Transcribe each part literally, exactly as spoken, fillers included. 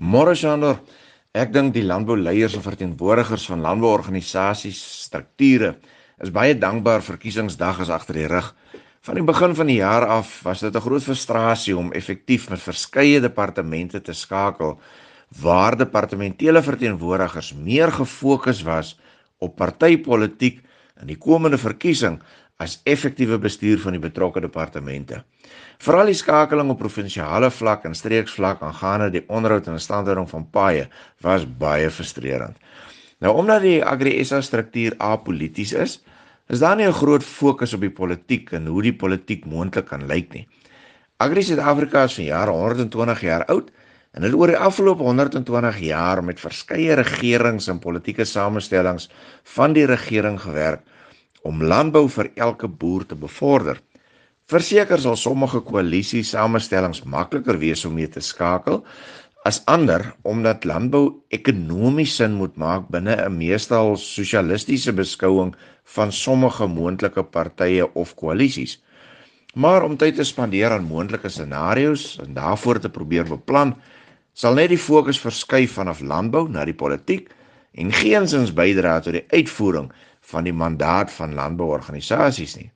Môre Sandor, ek dink die landbouleiers en verteenwoordigers van landbouorganisasies, strukture is baie dankbaar verkiesingsdag is agter die rug. Van die begin van die jaar af was dit 'n groot frustrasie om effektief met verskeie departemente te skakel waar departementele verteenwoordigers meer gefokus was op partypolitiek in die komende verkiesing as effektiewe bestuur van die betrokke departemente. Veral die skakeling op provinsiale vlak en streeksvlak aangaande die onderhoud en instandhouding van paaie was baie frustrerend. Nou omdat die Agri-S A struktuur apolities is, is daar nie 'n groot fokus op die politiek en hoe die politiek moontlik kan lyk nie. Agri Suid-Afrika is vanjaar honderd en twintig jaar oud en het oor die afgelope honderd en twintig jaar met verskeie regerings en politieke samestellings van die regering gewerk om landbou vir elke boer te bevorder. Verseker sal sommige koalisie samestellings makliker wees om mee te skakel as ander, omdat landbou ekonomies sin moet maak binne 'n meestal sosialistiese beskouing van sommige moontlike partye of koalisies. Maar om tyd te spandeer aan moontlike scenario's en daarvoor te probeer beplan, sal net die fokus verskuif vanaf landbou na die politiek en geensins bydra tot die uitvoering van die mandaat van landbouorganisasies nie.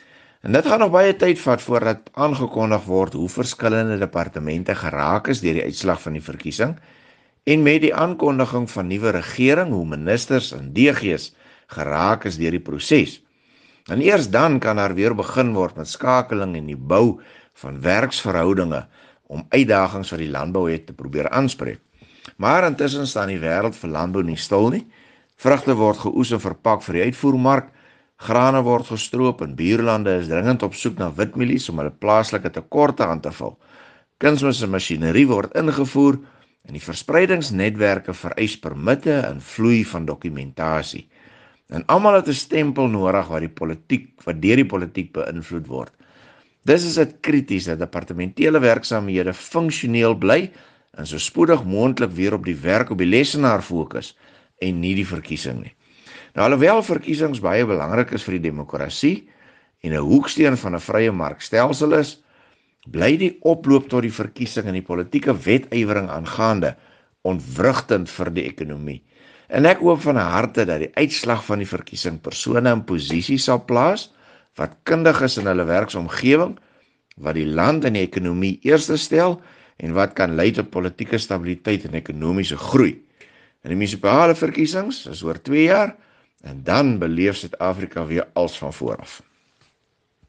En dit gaan nog baie tyd vat voordat aangekondig word hoe verskillende departemente geraak is deur die uitslag van die verkiesing en met die aankondiging van nuwe regering hoe ministers en D G's geraak is deur die proses. En eers dan kan daar weer begin word met skakeling en die bou van werksverhoudinge om uitdagings wat die landbou het te probeer aanspreek. Maar intussen staan die wêreld vir landbou nie stil nie. Vrugte word geoes en verpak vir die uitvoermark, grane word gestroop en buurlande is dringend op soek na witmielies om hulle plaaslike tekorte aan te vul. Kunsmis en masjinerie word ingevoer en die verspreidingsnetwerke vereis permitte en vloei van dokumentasie. En almal het 'n stempel nodig wat die politiek, wat deur die politiek beïnvloed word. Dis is dit krities dat departementele werksamehede funksioneel bly en so spoedig moontlik weer op die werk op die lesenaar fokus en nie die verkiesing nie. Nou alhoewel verkiesings baie belangrik is vir die demokrasie en 'n hoeksteen van 'n vrye markstelsel is, bly die oploop tot die verkiesing en die politieke wetywering aangaande ontwrigtend vir die ekonomie. En ek hoop van harte dat die uitslag van die verkiesing persone in posisie sal plaas wat kundig is in hulle werksomgewing, wat die land en die ekonomie eerste stel en wat kan lei tot politieke stabiliteit en ekonomiese groei. En die munisipale verkiesings is oor twee jaar en dan beleef Suid-Afrika weer als van voor af.